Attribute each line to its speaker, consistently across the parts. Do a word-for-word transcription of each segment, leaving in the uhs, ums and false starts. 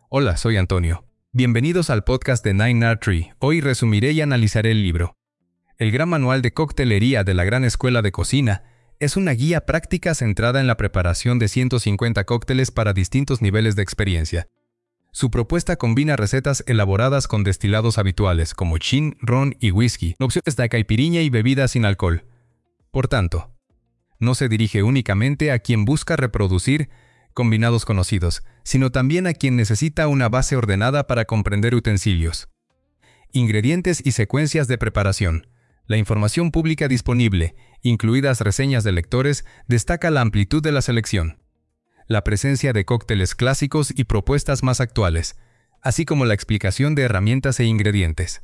Speaker 1: Hola, soy Antonio. Bienvenidos al podcast de Nine Art Tree. Hoy resumiré y analizaré el libro. El Gran Manual de Coctelería de la Gran Escuela de Cocina es una guía práctica centrada en la preparación de ciento cincuenta cócteles para distintos niveles de experiencia. Su propuesta combina recetas elaboradas con destilados habituales como gin, ron y whisky, opciones de caipirinha y bebidas sin alcohol. Por tanto, no se dirige únicamente a quien busca reproducir combinados conocidos, sino también a quien necesita una base ordenada para comprender utensilios, ingredientes y secuencias de preparación. La información pública disponible, incluidas reseñas de lectores, destaca la amplitud de la selección, la presencia de cócteles clásicos y propuestas más actuales, así como la explicación de herramientas e ingredientes.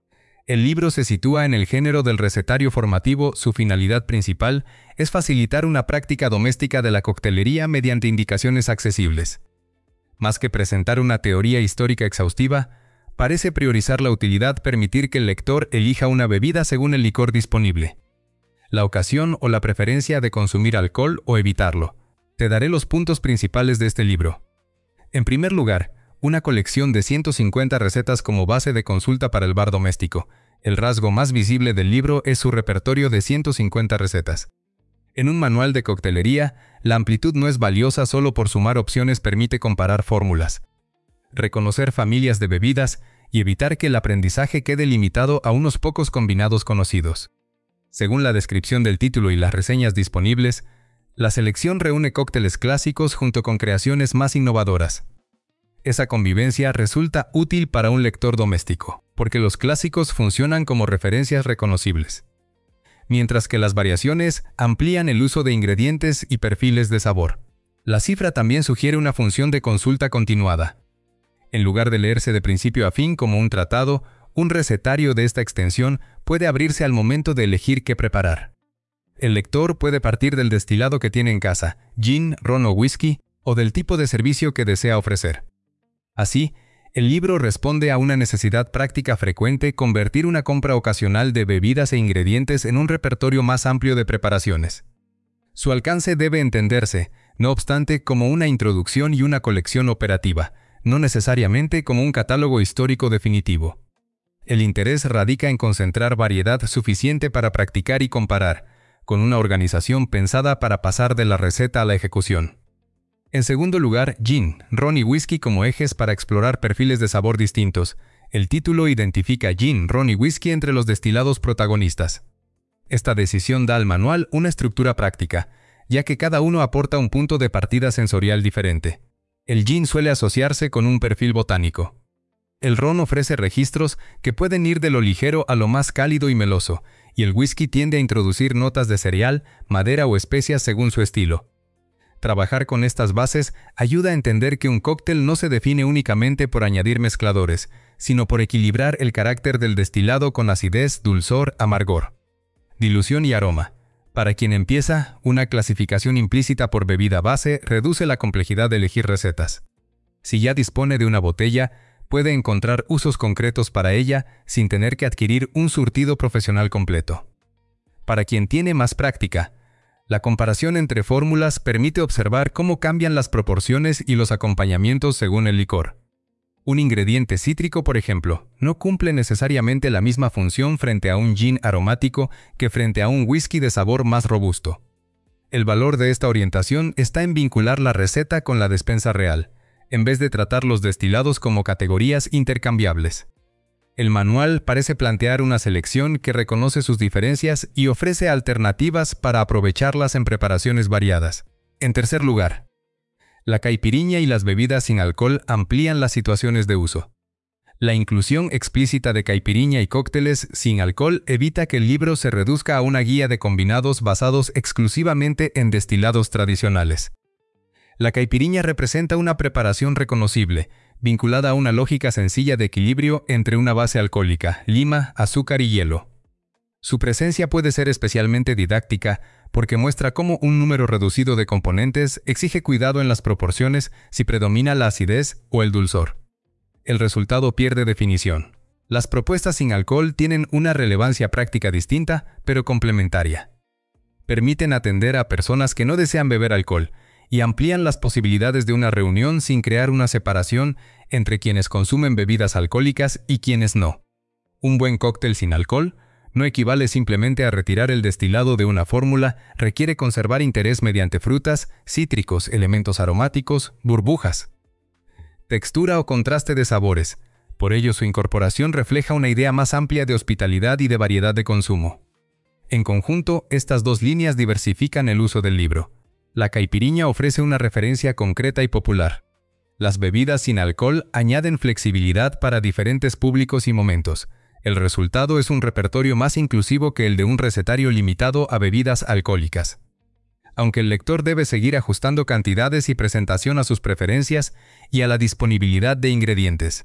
Speaker 1: El libro se sitúa en el género del recetario formativo. Su finalidad principal es facilitar una práctica doméstica de la coctelería mediante indicaciones accesibles. Más que presentar una teoría histórica exhaustiva, parece priorizar la utilidad, permitir que el lector elija una bebida según el licor disponible, la ocasión o la preferencia de consumir alcohol o evitarlo. Te daré los puntos principales de este libro. En primer lugar, una colección de ciento cincuenta recetas como base de consulta para el bar doméstico. El rasgo más visible del libro es su repertorio de ciento cincuenta recetas. En un manual de coctelería, la amplitud no es valiosa solo por sumar opciones, permite comparar fórmulas, reconocer familias de bebidas y evitar que el aprendizaje quede limitado a unos pocos combinados conocidos. Según la descripción del título y las reseñas disponibles, la selección reúne cócteles clásicos junto con creaciones más innovadoras. Esa convivencia resulta útil para un lector doméstico, porque los clásicos funcionan como referencias reconocibles, mientras que las variaciones amplían el uso de ingredientes y perfiles de sabor. La cifra también sugiere una función de consulta continuada. En lugar de leerse de principio a fin como un tratado, un recetario de esta extensión puede abrirse al momento de elegir qué preparar. El lector puede partir del destilado que tiene en casa, gin, ron o whisky, o del tipo de servicio que desea ofrecer. Así, el libro responde a una necesidad práctica frecuente: convertir una compra ocasional de bebidas e ingredientes en un repertorio más amplio de preparaciones. Su alcance debe entenderse, no obstante, como una introducción y una colección operativa, no necesariamente como un catálogo histórico definitivo. El interés radica en concentrar variedad suficiente para practicar y comparar, con una organización pensada para pasar de la receta a la ejecución. En segundo lugar, gin, ron y whisky como ejes para explorar perfiles de sabor distintos. El título identifica gin, ron y whisky entre los destilados protagonistas. Esta decisión da al manual una estructura práctica, ya que cada uno aporta un punto de partida sensorial diferente. El gin suele asociarse con un perfil botánico. El ron ofrece registros que pueden ir de lo ligero a lo más cálido y meloso, y el whisky tiende a introducir notas de cereal, madera o especias según su estilo. Trabajar con estas bases ayuda a entender que un cóctel no se define únicamente por añadir mezcladores, sino por equilibrar el carácter del destilado con acidez, dulzor, amargor, dilución y aroma. Para quien empieza, una clasificación implícita por bebida base reduce la complejidad de elegir recetas. Si ya dispone de una botella, puede encontrar usos concretos para ella sin tener que adquirir un surtido profesional completo. Para quien tiene más práctica, la comparación entre fórmulas permite observar cómo cambian las proporciones y los acompañamientos según el licor. Un ingrediente cítrico, por ejemplo, no cumple necesariamente la misma función frente a un gin aromático que frente a un whisky de sabor más robusto. El valor de esta orientación está en vincular la receta con la despensa real, en vez de tratar los destilados como categorías intercambiables. El manual parece plantear una selección que reconoce sus diferencias y ofrece alternativas para aprovecharlas en preparaciones variadas. En tercer lugar, la caipirinha y las bebidas sin alcohol amplían las situaciones de uso. La inclusión explícita de caipirinha y cócteles sin alcohol evita que el libro se reduzca a una guía de combinados basados exclusivamente en destilados tradicionales. La caipirinha representa una preparación reconocible, vinculada a una lógica sencilla de equilibrio entre una base alcohólica, lima, azúcar y hielo. Su presencia puede ser especialmente didáctica porque muestra cómo un número reducido de componentes exige cuidado en las proporciones si predomina la acidez o el dulzor. El resultado pierde definición. Las propuestas sin alcohol tienen una relevancia práctica distinta, pero complementaria. Permiten atender a personas que no desean beber alcohol y amplían las posibilidades de una reunión sin crear una separación entre quienes consumen bebidas alcohólicas y quienes no. Un buen cóctel sin alcohol no equivale simplemente a retirar el destilado de una fórmula, requiere conservar interés mediante frutas, cítricos, elementos aromáticos, burbujas. Textura o contraste de sabores. Por ello, su incorporación refleja una idea más amplia de hospitalidad y de variedad de consumo. En conjunto, estas dos líneas diversifican el uso del libro. La caipiriña ofrece una referencia concreta y popular. Las bebidas sin alcohol añaden flexibilidad para diferentes públicos y momentos. El resultado es un repertorio más inclusivo que el de un recetario limitado a bebidas alcohólicas. Aunque el lector debe seguir ajustando cantidades y presentación a sus preferencias y a la disponibilidad de ingredientes.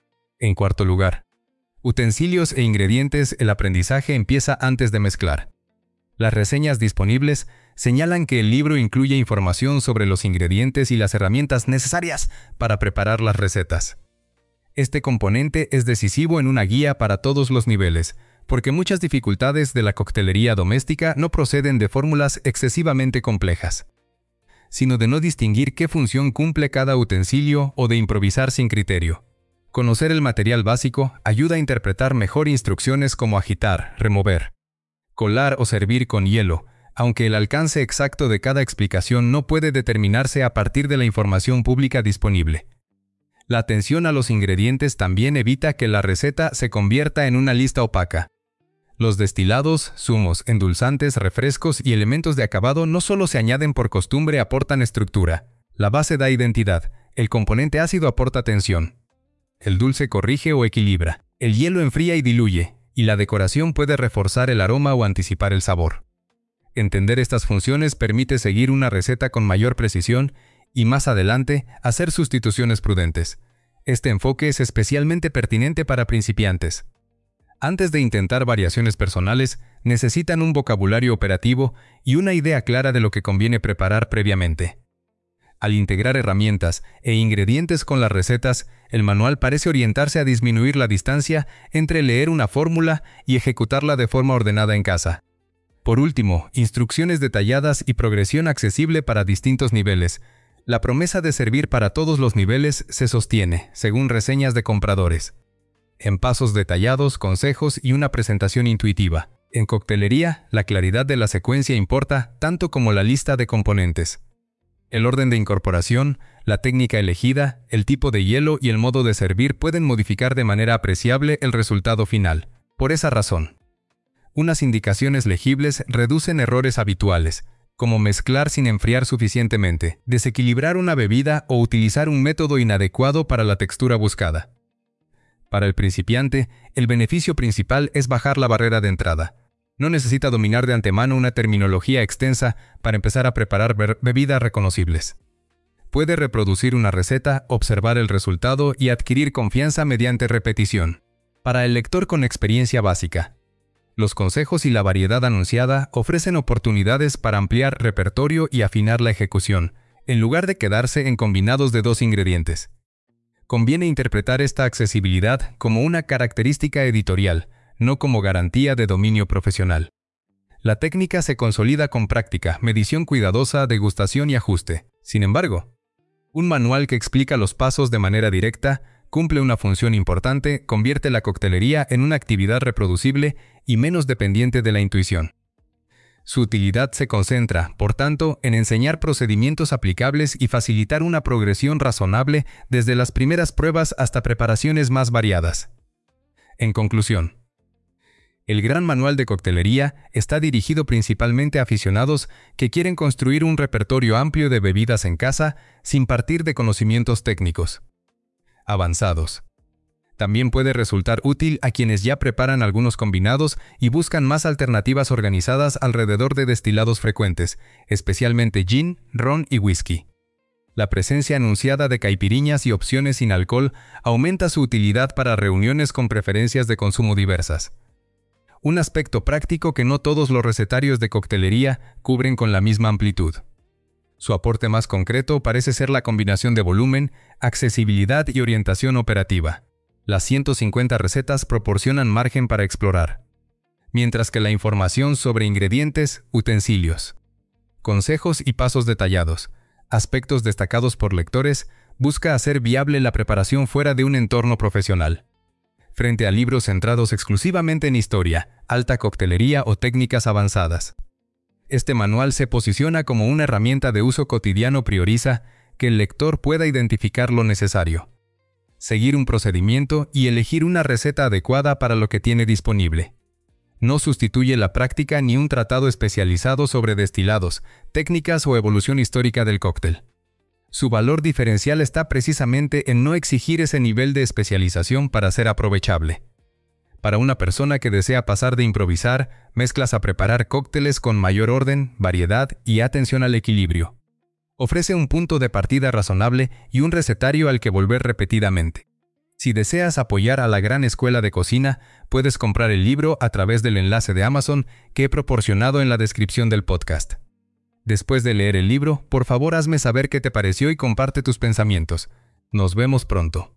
Speaker 1: En cuarto lugar, utensilios e ingredientes. El aprendizaje empieza antes de mezclar. Las reseñas disponibles señalan que el libro incluye información sobre los ingredientes y las herramientas necesarias para preparar las recetas. Este componente es decisivo en una guía para todos los niveles, porque muchas dificultades de la coctelería doméstica no proceden de fórmulas excesivamente complejas, sino de no distinguir qué función cumple cada utensilio o de improvisar sin criterio. Conocer el material básico ayuda a interpretar mejor instrucciones como agitar, remover, colar o servir con hielo, aunque el alcance exacto de cada explicación no puede determinarse a partir de la información pública disponible. La atención a los ingredientes también evita que la receta se convierta en una lista opaca. Los destilados, zumos, endulzantes, refrescos y elementos de acabado no solo se añaden por costumbre, aportan estructura. La base da identidad, el componente ácido aporta tensión. El dulce corrige o equilibra, el hielo enfría y diluye, y la decoración puede reforzar el aroma o anticipar el sabor. Entender estas funciones permite seguir una receta con mayor precisión y más adelante hacer sustituciones prudentes. Este enfoque es especialmente pertinente para principiantes. Antes de intentar variaciones personales, necesitan un vocabulario operativo y una idea clara de lo que conviene preparar previamente. Al integrar herramientas e ingredientes con las recetas, el manual parece orientarse a disminuir la distancia entre leer una fórmula y ejecutarla de forma ordenada en casa. Por último, instrucciones detalladas y progresión accesible para distintos niveles. La promesa de servir para todos los niveles se sostiene, según reseñas de compradores, en pasos detallados, consejos y una presentación intuitiva. En coctelería, la claridad de la secuencia importa tanto como la lista de componentes. El orden de incorporación, la técnica elegida, el tipo de hielo y el modo de servir pueden modificar de manera apreciable el resultado final. Por esa razón, unas indicaciones legibles reducen errores habituales, como mezclar sin enfriar suficientemente, desequilibrar una bebida o utilizar un método inadecuado para la textura buscada. Para el principiante, el beneficio principal es bajar la barrera de entrada. No necesita dominar de antemano una terminología extensa para empezar a preparar be- bebidas reconocibles. Puede reproducir una receta, observar el resultado y adquirir confianza mediante repetición. Para el lector con experiencia básica, los consejos y la variedad anunciada ofrecen oportunidades para ampliar repertorio y afinar la ejecución, en lugar de quedarse en combinados de dos ingredientes. Conviene interpretar esta accesibilidad como una característica editorial, no como garantía de dominio profesional. La técnica se consolida con práctica, medición cuidadosa, degustación y ajuste. Sin embargo, un manual que explica los pasos de manera directa cumple una función importante, convierte la coctelería en una actividad reproducible y menos dependiente de la intuición. Su utilidad se concentra, por tanto, en enseñar procedimientos aplicables y facilitar una progresión razonable desde las primeras pruebas hasta preparaciones más variadas. En conclusión, el Gran Manual de Coctelería está dirigido principalmente a aficionados que quieren construir un repertorio amplio de bebidas en casa sin partir de conocimientos técnicos avanzados. También puede resultar útil a quienes ya preparan algunos combinados y buscan más alternativas organizadas alrededor de destilados frecuentes, especialmente gin, ron y whisky. La presencia anunciada de caipiriñas y opciones sin alcohol aumenta su utilidad para reuniones con preferencias de consumo diversas. Un aspecto práctico que no todos los recetarios de coctelería cubren con la misma amplitud. Su aporte más concreto parece ser la combinación de volumen, accesibilidad y orientación operativa. Las ciento cincuenta recetas proporcionan margen para explorar, mientras que la información sobre ingredientes, utensilios, consejos y pasos detallados Aspectos destacados por lectores: busca hacer viable la preparación fuera de un entorno profesional. Frente a libros centrados exclusivamente en historia, alta coctelería o técnicas avanzadas. Este manual se posiciona como una herramienta de uso cotidiano. Prioriza que el lector pueda identificar lo necesario, seguir un procedimiento y elegir una receta adecuada para lo que tiene disponible. No sustituye la práctica ni un tratado especializado sobre destilados, técnicas o evolución histórica del cóctel. Su valor diferencial está precisamente en no exigir ese nivel de especialización para ser aprovechable. Para una persona que desea pasar de improvisar mezclas a preparar cócteles con mayor orden, variedad y atención al equilibrio. Ofrece un punto de partida razonable y un recetario al que volver repetidamente. Si deseas apoyar a la Gran Escuela de Cocina, puedes comprar el libro a través del enlace de Amazon que he proporcionado en la descripción del podcast. Después de leer el libro, por favor hazme saber qué te pareció y comparte tus pensamientos. Nos vemos pronto.